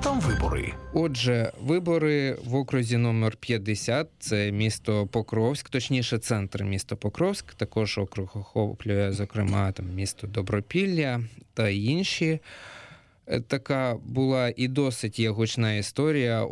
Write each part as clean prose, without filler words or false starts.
там вибори? Отже, вибори в окрузі номер 50, це місто Покровськ, точніше центр міста Покровськ, також округ охоплює, зокрема, там місто Добропілля та інші. Така була і досить є гучна історія.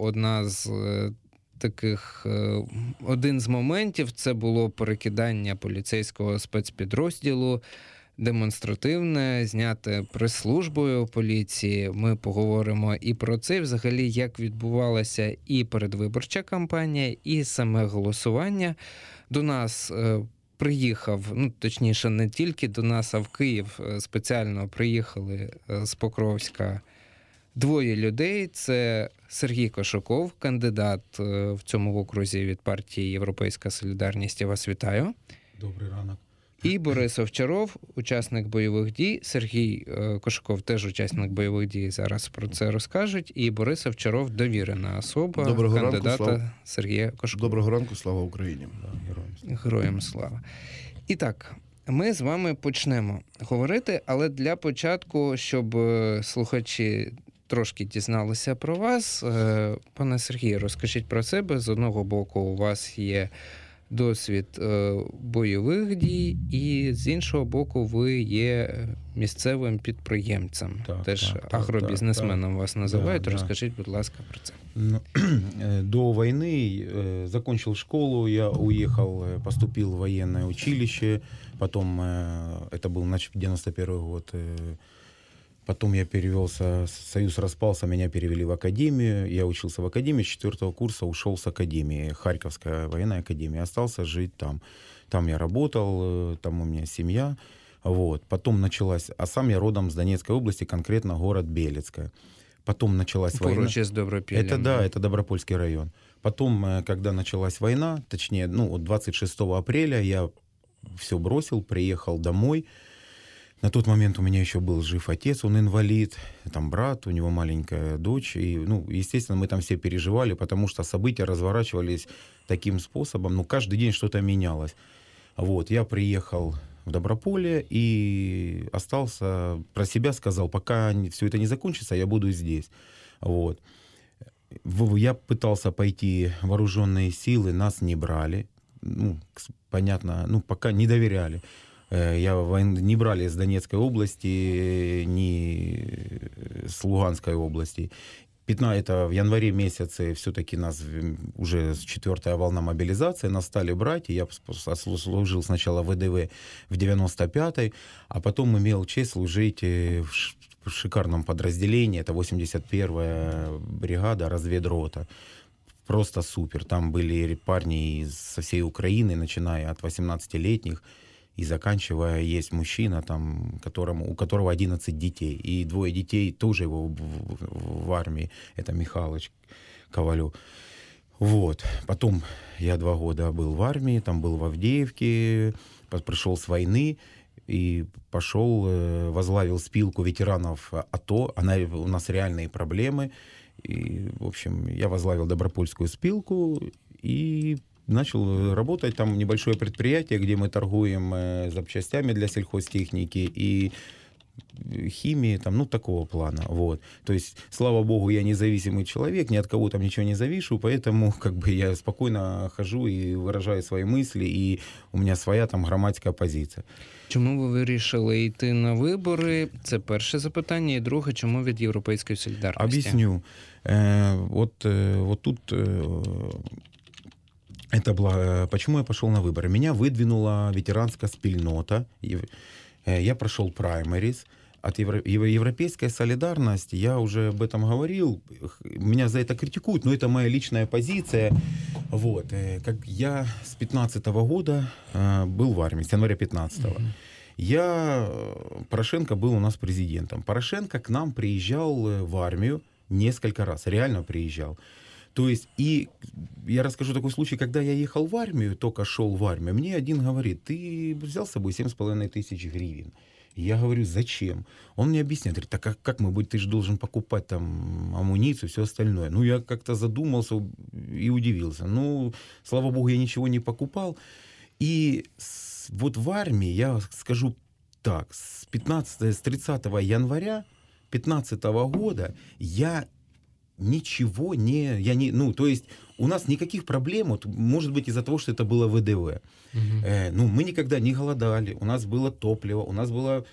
Один з моментів – це було перекидання поліцейського спецпідрозділу, демонстративне, зняте прес-службою поліції. Ми поговоримо і про це, взагалі, як відбувалася і передвиборча кампанія, і саме голосування. До нас приїхав, точніше, не тільки до нас, а в Київ спеціально приїхали з Покровська двоє людей. Це Сергій Кошуков, кандидат в цьому окрузі від партії «Європейська солідарність». Я вас вітаю. Добрий ранок. І Борис Овчаров, учасник бойових дій. Сергій Кошуков теж учасник бойових дій, зараз про це розкажуть. І Борис Овчаров – довірена особа кандидата Сергія Кошукова. Доброго ранку, слава Україні. Героям слава. І так, ми з вами почнемо говорити, але для початку, щоб слухачі трошки дізналися про вас, пане Сергію, розкажіть про себе. З одного боку, у вас є досвід бойових дій, і з іншого боку, ви є місцевим підприємцем. Теж агробізнесменом вас називають. Розкажіть, будь ласка, про це. До войны закончил школу, я уехал, поступил в военное училище, потом, это был 91 год, потом я перевелся, союз распался, меня перевели в академию, я учился в академии, с 4 курса ушел с академии, Харьковская военная академия, остался жить там. Там я работал, там у меня семья, вот. Потом началась, а сам я родом с Донецкой области, конкретно город Белецкая. Потом началась война. Поруч с Добропилем. Это Добропольский район. Потом, когда началась война, точнее, 26 апреля я все бросил, приехал домой. На тот момент у меня еще был жив отец, он инвалид, там брат, у него маленькая дочь. И, естественно, мы там все переживали, потому что события разворачивались таким способом. Каждый день что-то менялось. Вот, я приехал в Доброполье и остался, про себя сказал, пока все это не закончится, я буду здесь. Вот. Я пытался пойти в вооруженные силы, нас не брали. Понятно, пока не доверяли. Не брали с Донецкой области, ни с Луганской области. Это в январе месяце все-таки нас уже 4-я волна мобилизации, нас стали брать, и я служил сначала в ВДВ в 95-й, а потом имел честь служить в шикарном подразделении, это 81-я бригада, разведрота. Просто супер, там были парни со всей Украины, начиная от 18-летних, и заканчивая, есть мужчина, там, у которого 11 детей. И 2 детей тоже его в армии. Это Михалыч Ковалев. Вот. Потом я 2 года был в армии, там был в Авдеевке, пришел с войны и пошел, возглавил спилку ветеранов АТО. У нас реальные проблемы. И, в общем, я возглавил Добропольскую спилку и начал работать. Там небольшое предприятие, где мы торгуем запчастями для сельхозтехники и химии, такого плана. Вот. То есть, слава богу, я независимый человек, ни от кого там ничего не завишу, поэтому я спокойно хожу и выражаю свои мысли, и у меня своя там громадська позиція. Чому ви вирішили йти на вибори? Це перше запитання. І друге, чому від Європейської солідарності? Об'ясню. Вот тут... Это было, почему я пошел на выборы. Меня выдвинула ветеранская спільнота. Я прошел праймерис. От Европейская солидарность, я уже об этом говорил, меня за это критикуют, но это моя личная позиция. Вот. Как я с 15-го года был в армии, с января 15-го. Порошенко был у нас президентом. Порошенко к нам приезжал в армию несколько раз, реально приезжал. То есть, и я расскажу такой случай, когда я ехал в армию, только шел в армию, мне один говорит, ты взял с собой 7,5 тысяч гривен? Я говорю, зачем? Он мне объясняет, говорит, так как мы будем, ты же должен покупать там амуницию, все остальное. Я как-то задумался и удивился. Слава богу, я ничего не покупал. И вот в армии, я скажу так, с 30 января 2015 года я ничего не... Ну, то есть у нас никаких проблем, вот, может быть, из-за того, что это было ВДВ. Ну, мы никогда не голодали, у нас было топливо, у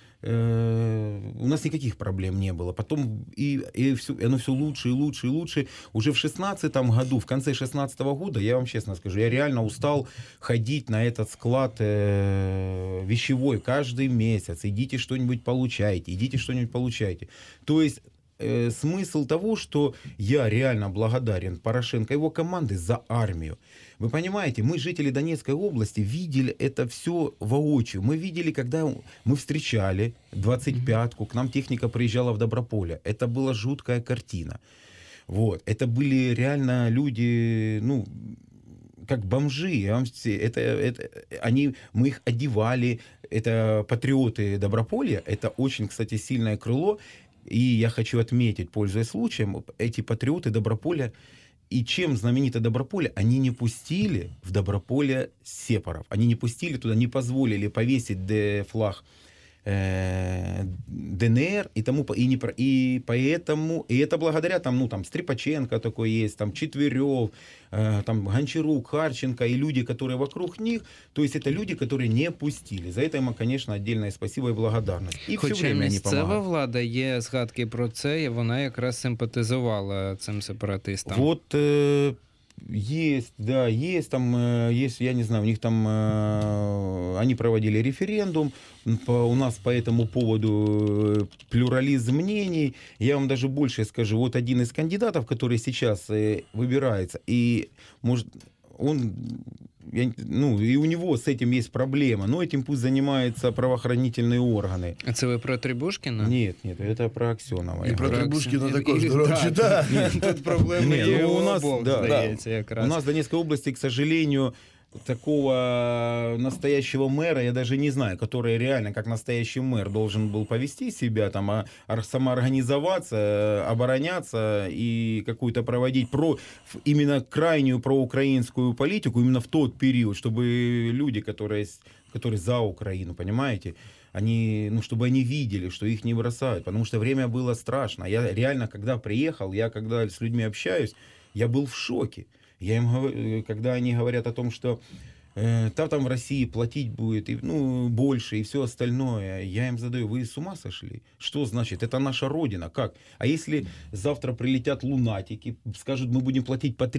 нас никаких проблем не было. Потом оно все лучше и лучше и лучше. Уже в 16-м году, в конце 16-го года, я вам честно скажу, я реально устал ходить на этот склад вещевой каждый месяц. Идите что-нибудь получайте, идите что-нибудь получайте. То есть смысл того, что я реально благодарен Порошенко и его команде за армию. Вы понимаете, мы, жители Донецкой области, видели это все воочию. Мы видели, когда мы встречали 25-ку, к нам техника приезжала в Доброполе. Это была жуткая картина. Вот. Это были реально люди, ну, как бомжи. Мы их одевали. Это патриоты Доброполья. Это очень, кстати, сильное крыло. И я хочу отметить, пользуясь случаем, эти патриоты Доброполя, и чем знаменито Доброполе, они не пустили в Доброполе сепаров. Они не пустили туда, не позволили повесить флаг ДНР, и поэтому, и это благодаря там Стрипаченко такой есть, там Четверев, там Гончарук, Харченко и люди, которые вокруг них, то есть это люди, которые не пустили. За это им, конечно, отдельное спасибо и благодарность. І Хоча все время они місцева помогают. влада, є згадки про це, і вона якраз симпатизувала цим сепаратистам. Вот есть, да, есть там, есть, я не знаю, у них там, они проводили референдум, у нас по этому поводу плюрализм мнений. Я вам даже больше скажу, вот один из кандидатов, который сейчас выбирается, и может, он... и у него с этим есть проблема, но этим пусть занимаются правоохранительные органы. А це ви про Требушкіна? Нет, это про Аксенова. І про Требушкіна також, І- до речі, да, да. Тут проблеми Ні, є ну, у у нас, обох, да, здається, якраз. У нас в Донецкой области, к сожалению, такого настоящего мэра, я даже не знаю, который реально как настоящий мэр должен был повести себя, там, самоорганизоваться, обороняться и какую-то проводить именно крайнюю проукраинскую политику именно в тот период, чтобы люди, которые за Украину, понимаете, они, чтобы они видели, что их не бросают, потому что время было страшно. Я реально, когда приехал, когда с людьми общаюсь, я был в шоке. Я им говорю, когда они говорят о том, что там в России платить будет больше и все остальное, я им задаю, вы с ума сошли? Что значит? Это наша родина. Как? А если завтра прилетят лунатики, скажут, мы будем платить по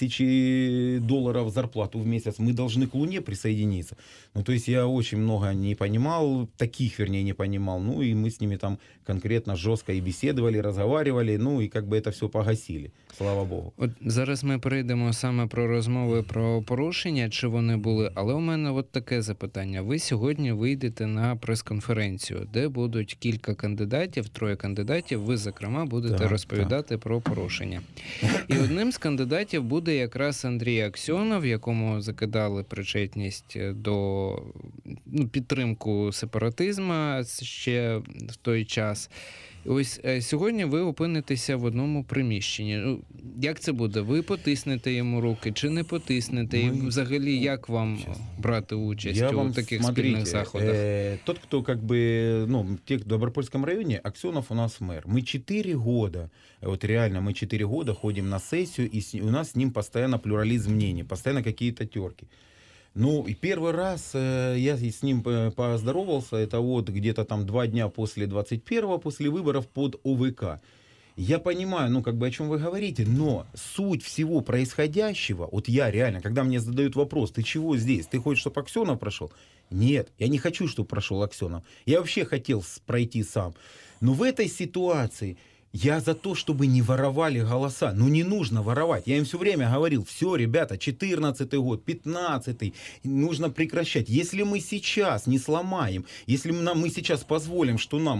$3000 зарплату в месяц, мы должны к Луне присоединиться? То есть я очень много не понимал, не понимал, и мы с ними там конкретно жестко и беседовали, разговаривали, и как бы это все погасили, слава Богу. От зараз ми перейдемо саме про розмови про порушення, чи вони були, але у мене от таке запитання. Ви сьогодні вийдете на прес-конференцію, де будуть кілька кандидатів, 3 кандидатів, ви, зокрема, будете розповідати про порушення. І одним з кандидатів буде якраз Андрій Аксьонов, якому закидали причетність до підтримку сепаратизму ще в той час. Ось сьогодні ви опинитеся в одному приміщенні. Як це буде? Ви потиснете йому руки чи не потиснете? І взагалі, як вам брати участь у таких спільних заходах? Тот, кто в Добропольском районе, Аксенов у нас мэр. Мы 4 года, мы 4 года ходим на сессию, и у нас с ним постоянно плюрализм мнений, постоянно какие-то терки. И первый раз я с ним поздоровался, это где-то там 2 дня после 21-го, после выборов под ОВК. Я понимаю, о чем вы говорите, но суть всего происходящего, я реально, когда мне задают вопрос, ты чего здесь, ты хочешь, чтобы Аксенов прошел? Нет, я не хочу, чтобы прошел Аксенов. Я вообще хотел пройти сам. Но в этой ситуации... Я за то, чтобы не воровали голоса. Не нужно воровать. Я им все время говорил, все, ребята, 14-й год, 15-й, нужно прекращать. Если мы сейчас не сломаем, если мы сейчас позволим, что нам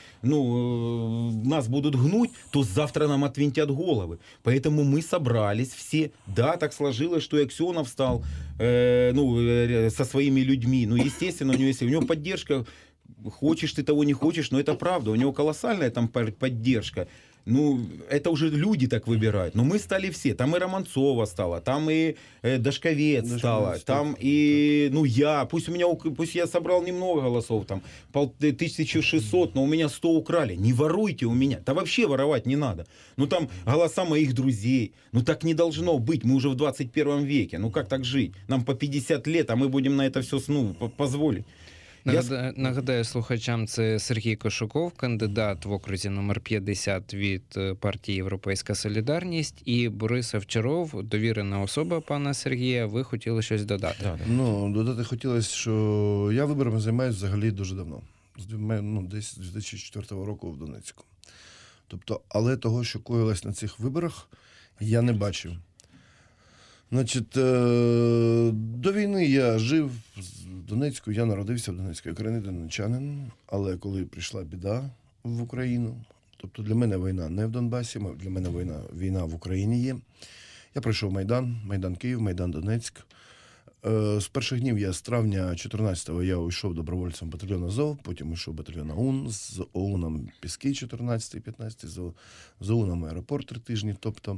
нас будут гнуть, то завтра нам отвинтят головы. Поэтому мы собрались все. Да, так сложилось, что и Аксенов стал со своими людьми. Естественно, у него поддержка. Хочешь ты того, не хочешь, но это правда. У него колоссальная там поддержка. Ну, это уже люди так выбирают. Но мы стали все. Там и Романцова стала, там и Дашковец стала, там и, ну, я. Пусть я собрал немного голосов, там, 1600, но у меня 100 украли. Не воруйте у меня. Да вообще воровать не надо. Ну, там голоса моих друзей. Ну, так не должно быть. Мы уже в 21 веке. Ну, как так жить? Нам по 50 лет, а мы будем на это все, ну, позволить. Нагадаю слухачам, це Сергій Кошуков, кандидат в окрузі номер 50 від партії «Європейська солідарність», і Борис Овчаров, довірена особа пана Сергія. Ви хотіли щось додати? Да. Ну, додати хотілося, що я виборами займаюся взагалі дуже давно. Десь з 2004 року в Донецьку. Тобто, але того, що коїлось на цих виборах, я не бачив. Значить, до війни я жив в Донецьку, я народився в Донецьку, я корінний донеччанин, але коли прийшла біда в Україну, тобто для мене війна не в Донбасі, для мене війна в Україні є. Я пройшов Майдан Київ, Майдан Донецьк. З перших днів з травня 14-го я йшов добровольцем батальйону АЗОВ, потім йшов батальйон ОУН, з ОУНом Піски 14-й, 15-й, з ОУНом аеропорт 3 тижні, тобто,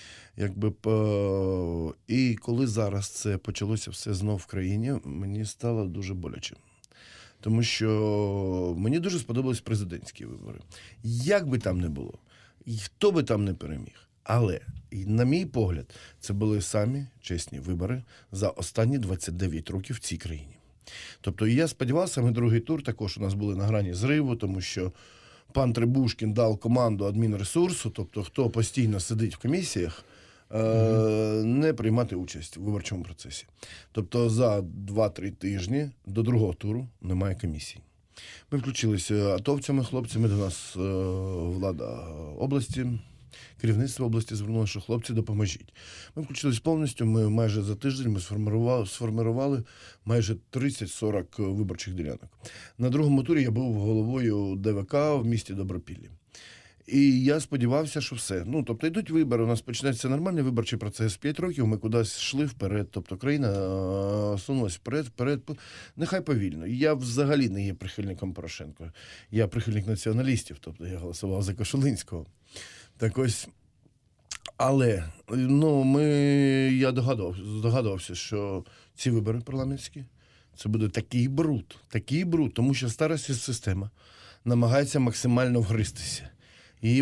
і коли зараз це почалося все знов в країні, мені стало дуже боляче. Тому що мені дуже сподобались президентські вибори. Як би там не було, і хто би там не переміг. Але, на мій погляд, це були самі чесні вибори за останні 29 років в цій країні. Тобто, я сподівався, ми другий тур також у нас були на грані зриву, тому що пан Требушкін дав команду адмінресурсу, тобто, хто постійно сидить в комісіях, не приймати участь у виборчому процесі. Тобто, за 2-3 тижні до другого туру немає комісій. Ми включилися атовцями, хлопцями, до нас влада області, керівництво області звернуло, що хлопці, допоможіть. Ми включились повністю, ми майже за тиждень сформували майже 30-40 виборчих ділянок. На другому турі я був головою ДВК в місті Добропіллі. І я сподівався, що все. Ну, тобто, йдуть вибори, у нас почнеться нормальний виборчий процес. 5 років ми кудись йшли вперед, тобто країна сунулась вперед, нехай повільно. Я взагалі не є прихильником Порошенка. Я прихильник націоналістів, тобто я голосував за Кошулинського. Так ось, але, я догадувався, що ці вибори парламентські, це буде такий бруд, тому що стара система намагається максимально вгристися. Її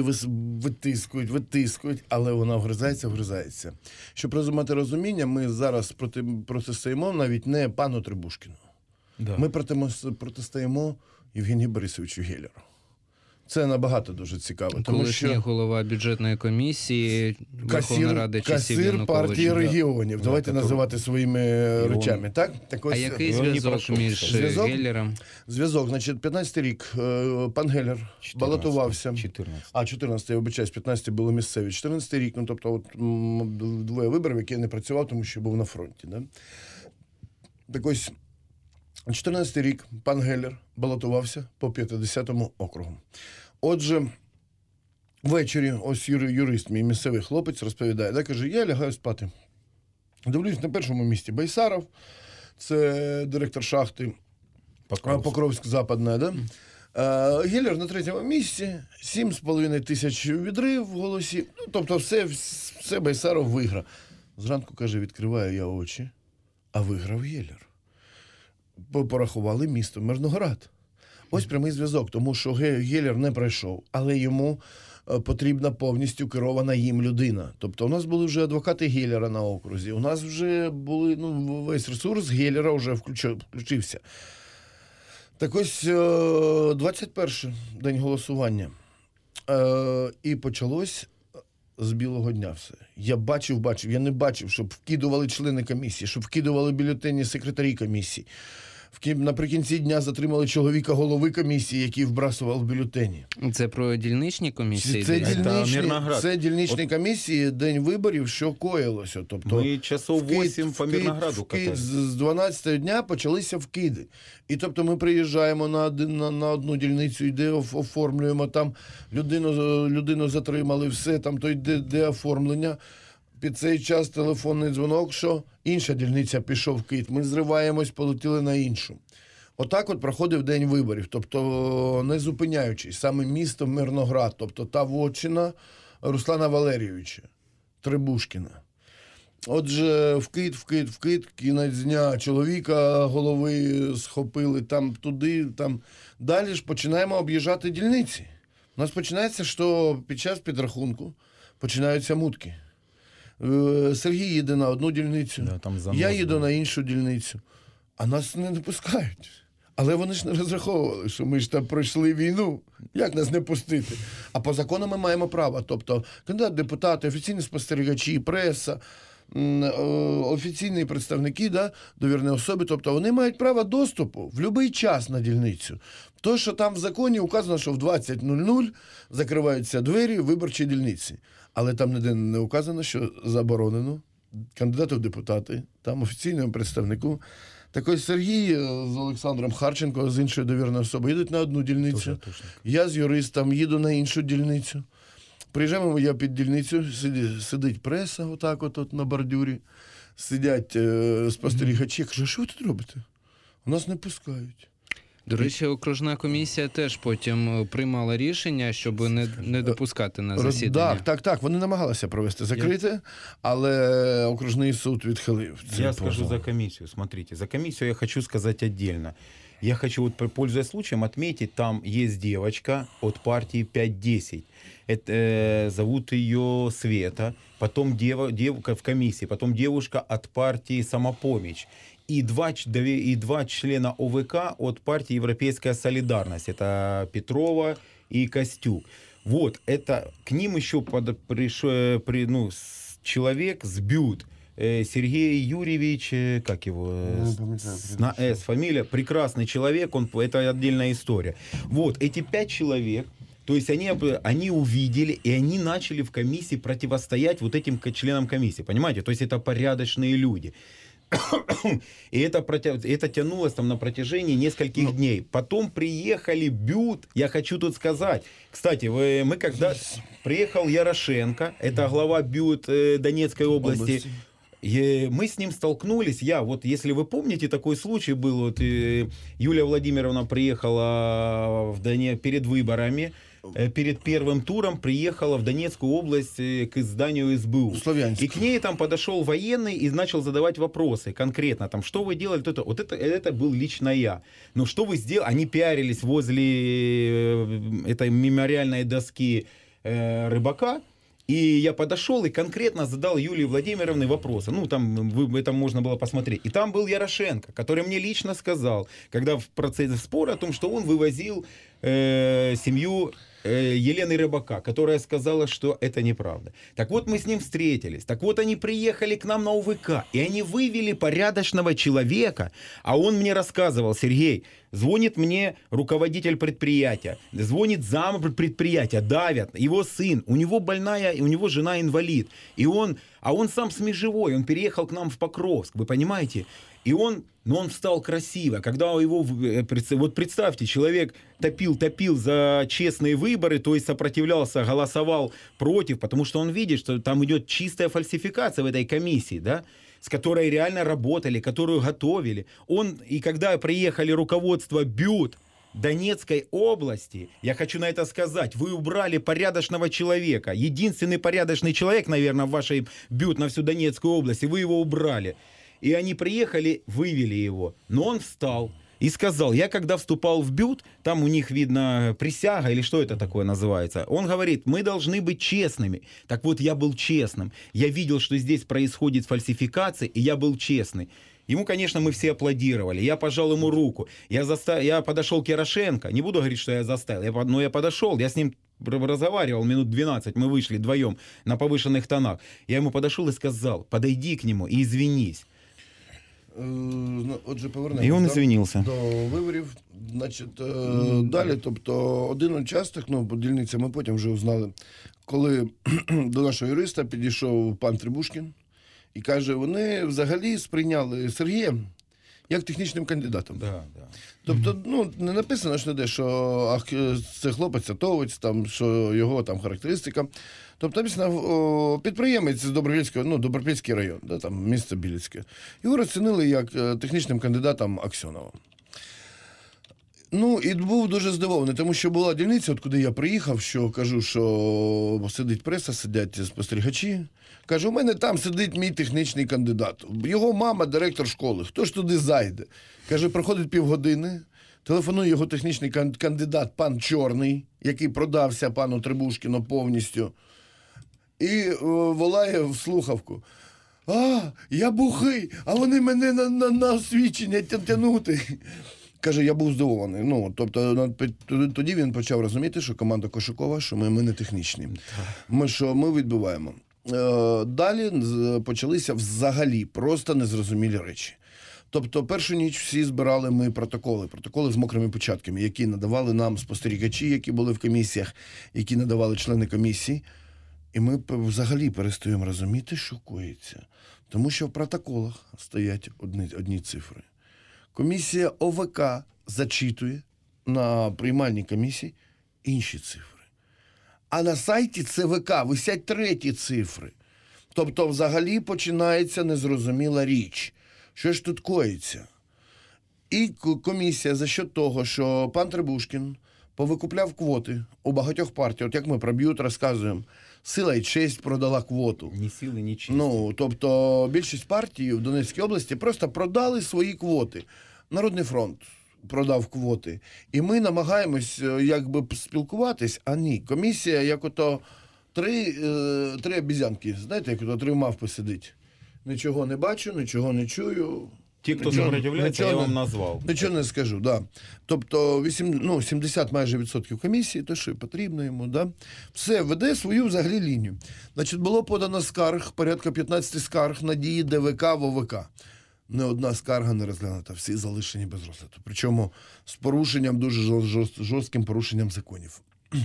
витискують, але вона вгризається. Щоб мати розуміння, ми зараз протистоїмо навіть не пану Требушкіну. Да. Ми протистоїмо Євгенію Борисовичу Геллеру. Це набагато дуже цікаво. Колишній голова бюджетної комісії Верховної Ради часів Януковича. Касир партії регіонів. Давайте називати своїми речами. Так? А який зв'язок між Геллером? Зв'язок. Значить, 15-й рік пан Геллер балотувався. 14-й, я вибачаюсь, 15-й були місцеві. 14-й рік, тобто двоє виборів, які я не працював, тому що був на фронті. Да? Так ось, 14-й рік пан Геллер балотувався по 50-му округу. Отже, ввечері ось юрист, мій місцевий хлопець, розповідає, каже, я лягаю спати. Дивлюсь, на першому місці Байсаров, це директор шахти Покровськ-Западна, да? Геллер на 3-му місці, 7,5 тисяч відрив в голосі, тобто все Байсаров виграв. Зранку, каже, відкриваю я очі, а виграв Геллер. Порахували місто Мирноград. Ось прямий зв'язок, тому що Геллер не пройшов, але йому потрібна повністю керована їм людина. Тобто у нас були вже адвокати Геллера на окрузі, у нас вже були, весь ресурс Геллера вже включився. Так ось 21-й день голосування. І почалось з білого дня все. Я я не бачив, щоб вкидували члени комісії, щоб вкидували бюлетені секретарі комісії. Наприкінці дня затримали чоловіка голови комісії, який вбрасував бюлетені. Це про дільничні комісії? Це дільничні комісії, день виборів, що коїлося. Тобто, ми часов 8 по Мирнограду катали. З 12-го дня почалися вкиди. І тобто ми приїжджаємо на одну дільницю, де оформлюємо, там людину затримали, все, там то йде де оформлення. Під цей час телефонний дзвонок, що інша дільниця пішов вкид. Ми зриваємось, полетіли на іншу. Отак от проходив день виборів, тобто не зупиняючись, саме місто Мирноград, тобто та вотчина Руслана Валерійовича Требушкіна. Отже, вкид, кінець дня, чоловіка голови схопили там туди, там. Далі ж починаємо об'їжджати дільниці. У нас починається, що під час підрахунку починаються мутки. Сергій їде на одну дільницю, Да, там занос, я їду да. на іншу дільницю, а нас не пускають. Але вони ж не розраховували, що ми ж там пройшли війну. Як нас не пустити? А по закону ми маємо право. Тобто кандидат в депутати, офіційні спостерігачі, преса, офіційні представники, да, довірні особи, тобто вони мають право доступу в будь-який час на дільницю. То, що там в законі указано, що в 20:00 закриваються двері виборчої дільниці. Але там ніде не указано, що заборонено кандидату в депутати, там офіційному представнику. Так ось Сергій з Олександром Харченко, з іншою довірною особою, їдуть на одну дільницю. Я з юристом їду на іншу дільницю. Приїжджаємо, я під дільницю, сидить преса отак от на бордюрі, сидять спостерігачі. Я кажу, що ви тут робите? Нас не пускають. До речі, окружна комісія теж потім приймала рішення, щоб не допускати на засідання. Так. Вони намагалися провести закрите, але окружний суд відхилив. Я скажу за комиссию. Смотрите, за комиссию я хочу сказать отдельно. Я хочу, вот, пользуясь случаем, отметить, там есть девочка от партии 5-10. Это, зовут ее Света. Потом девушка в комиссии. Потом девушка от партии «Самопомощь». И два члена ОВК от партии «Европейская солидарность». Это Петрова и Костюк. Вот, это к ним еще пришел человек с БЮТ. Сергей Юрьевич, как его? На «С» фамилия. Прекрасный человек, это отдельная история. Вот, эти 5 человек, то есть они увидели, и они начали в комиссии противостоять вот этим членам комиссии, понимаете? То есть это порядочные люди. И это тянулось там на протяжении нескольких дней. Потом приехали БЮТ, я хочу тут сказать. Кстати, мы когда... Приехал Ярошенко, это глава БЮТ Донецкой области. И мы с ним столкнулись. Если вы помните, такой случай был. Юлия Владимировна приехала перед выборами, перед первым туром приехала в Донецкую область к зданию СБУ. Славянск. И к ней там подошел военный и начал задавать вопросы конкретно. Там, что вы делали? Это был лично я. Ну, что вы сделали? Они пиарились возле этой мемориальной доски Рыбака. И я подошел и конкретно задал Юлии Владимировне вопросы. Ну, там это можно было посмотреть. И там был Ярошенко, который мне лично сказал, когда в процессе спора о том, что он вывозил семью Елены Рыбака, которая сказала, что это неправда. Так вот, мы с ним встретились. Так вот, они приехали к нам на УВК, и они вывели порядочного человека, а он мне рассказывал: Сергей, звонит мне руководитель предприятия, звонит зам предприятия, давят, его сын, у него больная, у него жена инвалид, а он сам с Межевой, он переехал к нам в Покровск, вы понимаете? И он встал красиво. Когда его, вот представьте, человек топил за честные выборы, то есть сопротивлялся, голосовал против, потому что он видит, что там идет чистая фальсификация в этой комиссии, да, с которой реально работали, которую готовили. И когда приехали руководство БЮТ Донецкой области, я хочу на это сказать, вы убрали порядочного человека, единственный порядочный человек, наверное, в вашей БЮТ на всю Донецкую область, и вы его убрали. И они приехали, вывели его. Но он встал и сказал: я когда вступал в БЮТ, там у них видно присяга, или что это такое называется, он говорит: мы должны быть честными. Так вот, я был честным. Я видел, что здесь происходит фальсификация, и я был честный. Ему, конечно, мы все аплодировали. Я пожал ему руку. Я подошел к Ярошенко. Не буду говорить, что я заставил, но я подошел, я с ним разговаривал минут 12, мы вышли вдвоем на повышенных тонах. Я ему подошел и сказал: подойди к нему и извинись. Отже, І він повернемося звільнився. до виборів. Значить, далі, тобто, один участок, по дільниці ми потім вже узнали, коли до нашого юриста підійшов пан Требушкін і каже, вони взагалі сприйняли Сергія як технічним кандидатом. Да. Тобто, не написано ж ніде, що це хлопець-атовець, там, що його там характеристика. Тобто, написано, підприємець з Добропільського, Добропільський район, там, місце Білецьке. Його розцінили як технічним кандидатом Аксьонова. Ну, і був дуже здивований, тому що була дільниця, от куди я приїхав, що кажу, що сидить преса, сидять спостерігачі. Кажу, у мене там сидить мій технічний кандидат. Його мама директор школи. Хто ж туди зайде? Каже, проходить півгодини, телефонує його технічний кандидат, пан Чорний, який продався пану Требушкіну повністю, і волає в слухавку. Я бухий, а вони мене на освічення тягнути. Каже, я був здивований. Ну, тобто, тоді він почав розуміти, що команда Кошукова, що ми не технічні. Ми відбиваємо. Далі почалися взагалі просто незрозумілі речі. Тобто, першу ніч всі збирали ми протоколи з мокрими печатками, які надавали нам спостерігачі, які були в комісіях, які надавали члени комісії. І ми взагалі перестаємо розуміти, що коїться. Тому що в протоколах стоять одні цифри. Комісія ОВК зачитує на приймальній комісії інші цифри. А на сайті ЦВК висять треті цифри. Тобто взагалі починається незрозуміла річ. Що ж тут коїться? І комісія за що того, що пан Требушкін повикупляв квоти у багатьох партій, от як ми про Б'ют розказуємо, Сила і честь продала квоту. Ні сили, ні честі. Ну, тобто більшість партій в Донецькій області просто продали свої квоти. Народний фронт продав квоти. І ми намагаємось якби спілкуватись, а ні. Комісія, як ото три обізянки, знаєте, як ото три мавпи сидить. Нічого не бачу, нічого не чую. Ті, хто сопротивляється, я вам назвав. Нічого не скажу, да. Тобто 70 майже відсотків комісії, то що і потрібно йому, да. Все, веде свою взагалі лінію. Значить, було подано скарг, порядка 15 скарг на дії ДВК в ОВК. Не одна скарга не розглянута, всі залишені без розгляду. Причому з порушенням, дуже жорстким порушенням законів.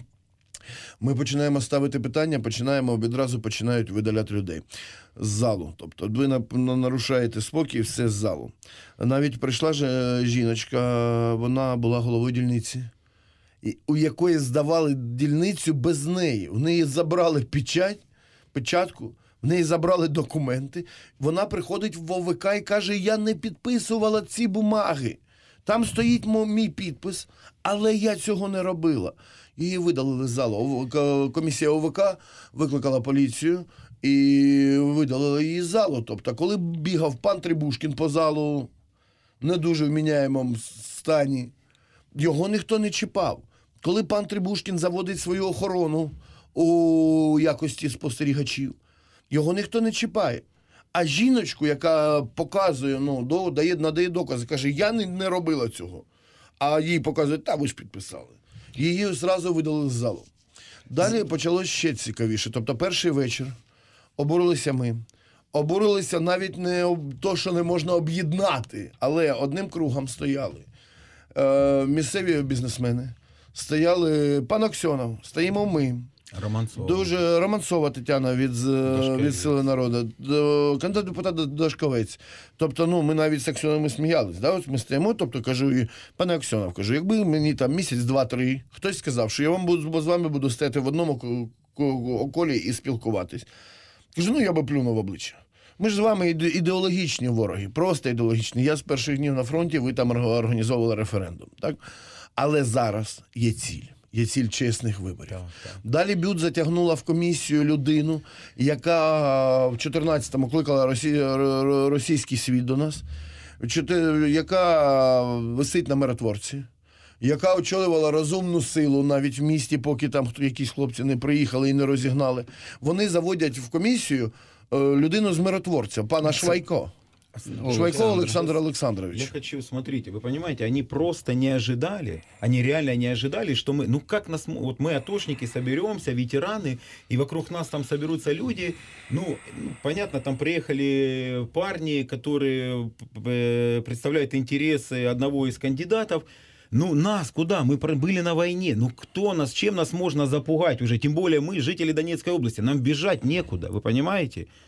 Ми починаємо ставити питання, відразу починають видаляти людей з залу. Тобто ви нарушаєте спокій, все з залу. Навіть прийшла жіночка, вона була головою дільниці, у якої здавали дільницю без неї. У неї забрали печатку, в неї забрали документи. Вона приходить в ОВК і каже, я не підписувала ці бумаги. Там стоїть мій підпис, але я цього не робила. Її видалили з залу. Комісія ОВК викликала поліцію і видалила її з залу. Тобто, коли бігав пан Требушкін по залу, не дуже вміняємому стані, його ніхто не чіпав. Коли пан Требушкін заводить свою охорону у якості спостерігачів, його ніхто не чіпає. А жіночку, яка показує, надає докази, каже, я не робила цього. А їй показують, ви ж підписали. Її одразу видали з залу. Далі почалось ще цікавіше. Тобто перший вечір обурилися ми. Обурилися навіть не то, що не можна об'єднати, але одним кругом стояли місцеві бізнесмени, стояли пан Аксьонов, стоїмо ми. Романцова Тетяна від «Сили народу», кандидат депутата Дашковець. Тобто, ми навіть з Аксьоновим сміялись. Да? Ось ми стоїмо, тобто, кажу, пане Аксьонов, якби мені там місяць, 2-3, хтось сказав, що я з вами буду стояти в одному околі і спілкуватись. Кажу, я би плюнув в обличчя. Ми ж з вами ідеологічні вороги, просто ідеологічні. Я з перших днів на фронті, ви там організовували референдум. Так? Але зараз є ціль. Є ціль чесних виборів. Так. Далі Б'ют затягнула в комісію людину, яка в 14-му кликала російський світ до нас, яка висить на миротворці, яка очолювала розумну силу навіть в місті, поки там якісь хлопці не приїхали і не розігнали. Вони заводять в комісію людину з миротворця, пана Швайко. Швайко Александр Александрович. Я хочу, смотрите, вы понимаете, они просто не ожидали, они реально не ожидали, что мы, как нас, вот мы атошники соберемся, ветераны, и вокруг нас там соберутся люди, понятно, там приехали парни, которые представляют интересы одного из кандидатов, нас куда? Мы были на войне. Кто нас, чем нас можно запугать уже? Тем более мы, жители Донецкой области, нам бежать некуда, вы понимаете?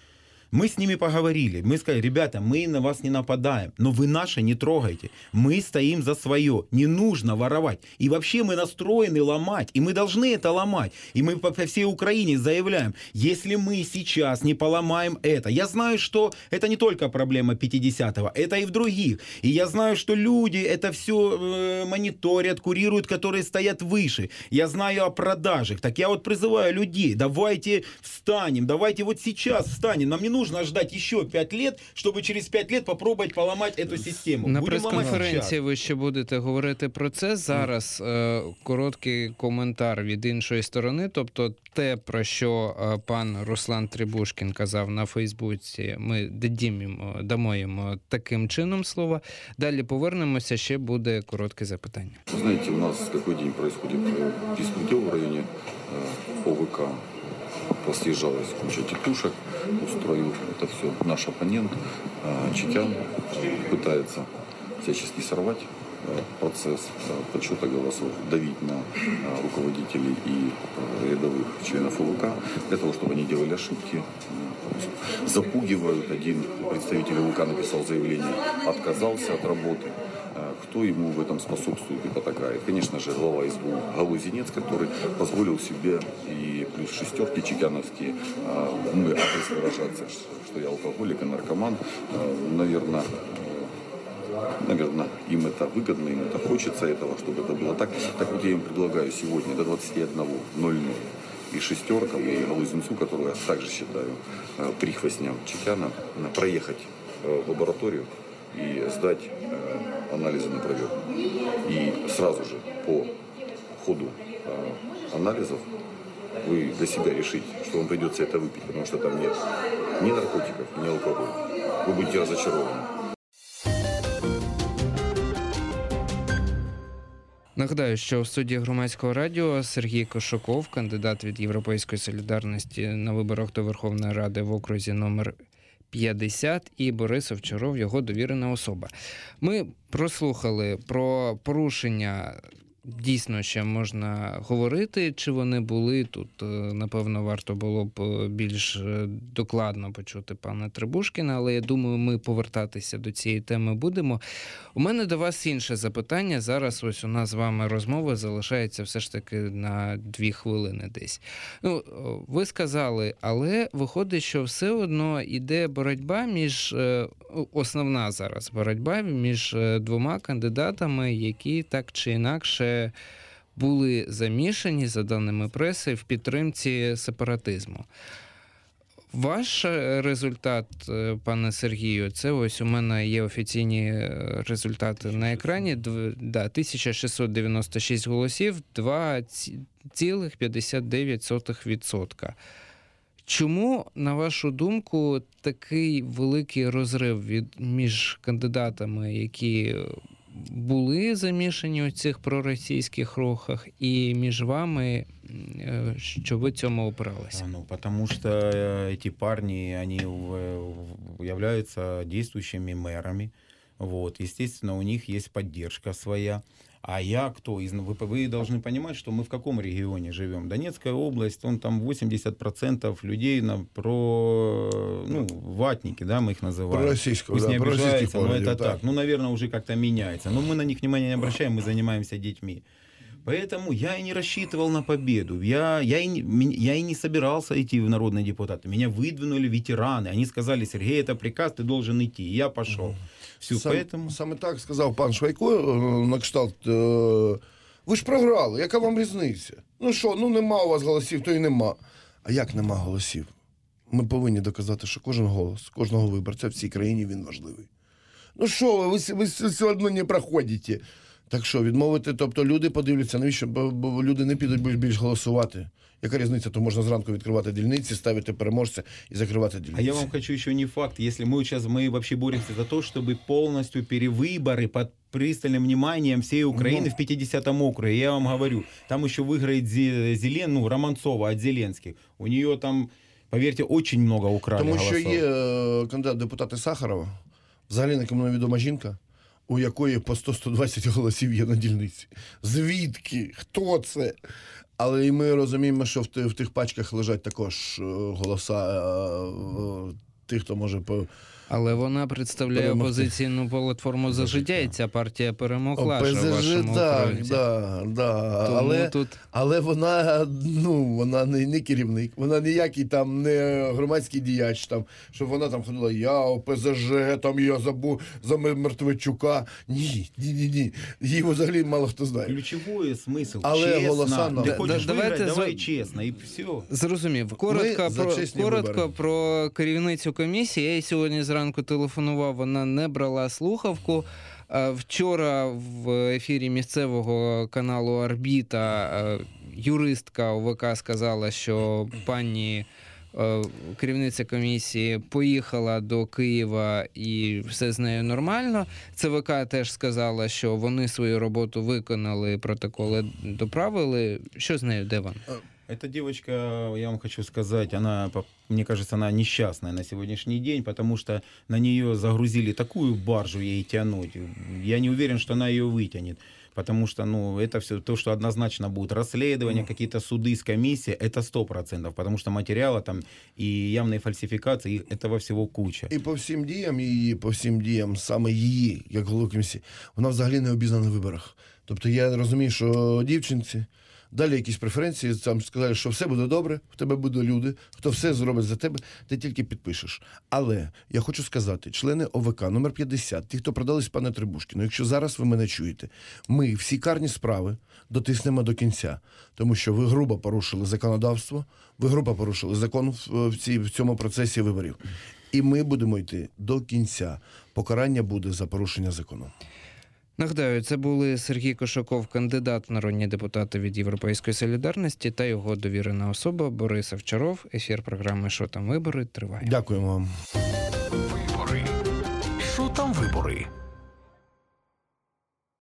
Мы с ними поговорили. Мы сказали: ребята, мы на вас не нападаем, но вы наши не трогайте. Мы стоим за свое. Не нужно воровать. И вообще мы настроены ломать. И мы должны это ломать. И мы по всей Украине заявляем: если мы сейчас не поломаем это. Я знаю, что это не только проблема 50-го, это и в других. И я знаю, что люди это все мониторят, курируют, которые стоят выше. Я знаю о продажах. Так я вот призываю людей: давайте встанем, давайте вот сейчас встанем. Нам не нужно ждать еще 5 лет, чтобы через 5 лет попробовать поломать эту систему. На Будем ломать прес-конференції сейчас. ви ще будете говорити про це. Зараз короткий коментар від іншої сторони. Тобто те, про що пан Руслан Требушкін казав на Фейсбуці, ми дамо йому таким чином слово. Далі повернемося, ще буде коротке запитання. Знаете, у нас какой день происходит беспредел в районе ОВК. Съезжалась куча тетушек, устроил это все наш оппонент, Чекян, пытается всячески сорвать процесс подсчета голосов, давить на руководителей и рядовых членов ОВК для того, чтобы они делали ошибки, запугивают. Один представитель ОВК написал заявление, отказался от работы. Кто ему в этом способствует и потакает? Конечно же, глава СБУ Галузинец, который позволил себе и плюс шестерки чекяновские, мы адрес выражаться, что я алкоголик и наркоман, наверное, им это выгодно, им это хочется этого, чтобы это было так. Так вот я им предлагаю сегодня до 21:00 и шестеркам, и Галузинцу, которую я также считаю прихвостням Чекяна, проехать в лабораторию и сдать анализы на проверку. И сразу же по ходу анализов вы для себя решите, что вам придется это выпить, потому что там нет ни наркотиков, ни алкоголя. Вы будете разочарованы. Нагадаю, що в студії Громадського радіо Сергій Кошуков, кандидат від Європейської солідарності на виборах до Верховної Ради в окрузі номер 50, і Борис Овчаров, його довірена особа. Ми прослухали про порушення, дійсно ще можна говорити, чи вони були. Тут, напевно, варто було б більш докладно почути пана Требушкіна, але я думаю, ми повертатися до цієї теми будемо. У мене до вас інше запитання. Зараз ось у нас з вами розмова залишається все ж таки на 2 хвилини десь. Ну, ви сказали, але виходить, що все одно йде боротьба між, основна зараз боротьба між 2 кандидатами, які так чи інакше були замішані, за даними преси, в підтримці сепаратизму. Ваш результат, пане Сергію, це ось у мене є офіційні результати на екрані. 1696 голосів, 2,59%. Чому, на вашу думку, такий великий розрив між кандидатами, які були замішані у цих проросійських рухах, і між вами, що ви цьому опиралися? Ну, потому что эти парни, они являются действующими мэрами. Вот. Естественно, у них есть поддержка своя. А я кто? Вы должны понимать, что мы в каком регионе живем. Донецкая область, там 80% людей ватники, да, мы их называем. Пророссийского, Пусть да, не обижаются, но это да. так. Наверное, уже как-то меняется. Но мы на них внимания не обращаем, мы занимаемся детьми. Поэтому я и не рассчитывал на победу. Я и не собирался идти в народные депутаты. Меня выдвинули ветераны. Они сказали: Сергей, это приказ, ты должен идти. И я пошел. Все, поэтому... Саме так сказав пан Швайко, на кшталт, ви ж програли, яка вам різниця? Ну що, нема у вас голосів, то і нема. А як нема голосів? Ми повинні доказати, що кожен голос, кожного виборця в цій країні, він важливий. Ну що ви все одно не проходите. Так що, відмовити, тобто люди подивляться, навіщо, бо люди не підуть більш голосувати. Яка різниця? То можна зранку відкривати дільниці, ставити переможця і закривати дільниці. А я вам хочу еще не факт. Если мы вообще боремся за то, чтобы полностью перевыборы под пристальным вниманием всей Украины в 50-м округе, я вам говорю, там еще выиграет Романцова от Зеленских. У нее там, поверьте, очень много украли голосов. Тому що є кандидат в депутати Сахарова, взагалі нікому не відома жінка, у якої по 100-120 голосів є на дільниці. Звідки? Хто це? Але і ми розуміємо, що в тих пачках лежать також голоса тих, хто може Але вона представляє перемогти. опозиційну платформу «За життя», і ця партія перемогла ж у ОПЗЖ, вашому так, окрузі. да. Тому тут Але вона не керівник, вона ніякий там не громадський діяч, там, щоб вона там ходила, я ОПЗЖ, там я забув за Мертвечука. Ні. Її взагалі мало хто знає. Ключевой смысл. Але Честно. голоса Ты нам. хочешь Давайте выиграть, давай за- честно, и все. зрозумів. за чесні Коротко вибори. про керівницю комісії. Я їй сьогодні зранку телефонував, вона не брала слухавку. Вчора в ефірі місцевого каналу «Орбіта» юристка ОВК сказала, що пані керівниця комісії поїхала до Києва і все з нею нормально. ЦВК теж сказала, що вони свою роботу виконали, протоколи доправили. Що з нею, де вона? Эта девочка, я вам хочу сказать, мне кажется, она несчастная на сегодняшний день, потому что на нее загрузили такую баржу ей тянуть. Я не уверен, что она ее вытянет. Потому что, это все то, что однозначно будет расследование, какие-то суды с комиссией, это 100%. Потому что материала там и явные фальсификации, и этого всего куча. І по всім діям саме її, як голови комісії, вона взагалі не обізнана на виборах. Тобто я розумію, що дівчинці далі якісь преференції, там сказали, що все буде добре, в тебе будуть люди, хто все зробить за тебе, ти тільки підпишеш. Але я хочу сказати, члени ОВК номер 50, ті, хто продались пане Требушкіну, якщо зараз ви мене чуєте, ми всі карні справи дотиснемо до кінця, тому що ви грубо порушили законодавство, ви грубо порушили закон в цьому процесі виборів. І ми будемо йти до кінця. Покарання буде за порушення закону. Нагадаю, це були Сергій Кошаков, кандидат в народні депутати від «Європейської солідарності» та його довірена особа Борис Овчаров. Ефір програми «Що там вибори» триває. Дякуємо вам. Вибори. Що там вибори?